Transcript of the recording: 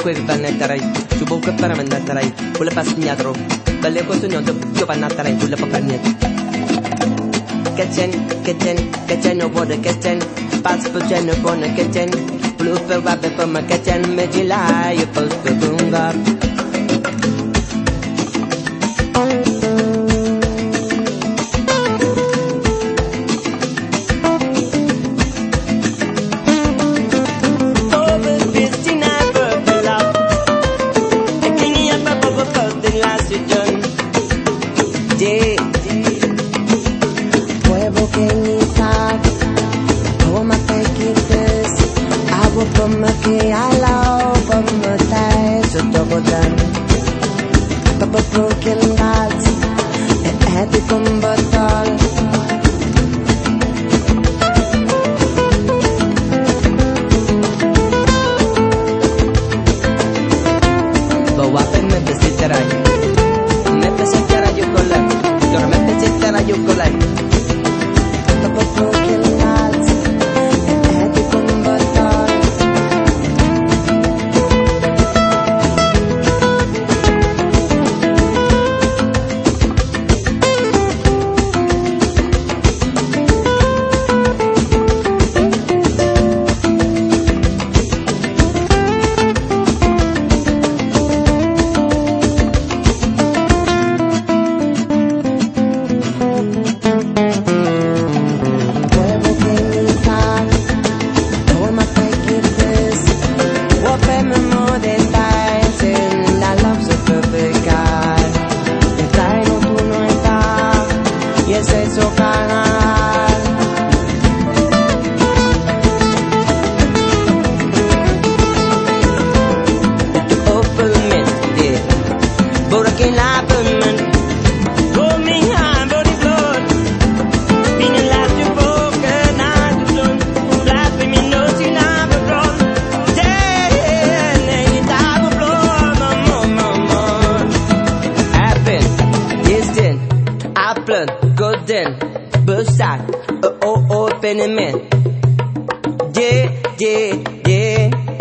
kwe banatarai chubo ka para manatarai kula pas nyadro bale ko sunyo to banatarai kula papanyet Ketchen no border ketchen pas po chen no border ketchen blue per rabe for my ketchen mejila you post to bunga broken hearts and happy combattal. Bawa me pesiterai yukolai, yor me pesiterai yukolai. Couple broken hearts and happy combattal. Golden, Bursat, open man. Yeah.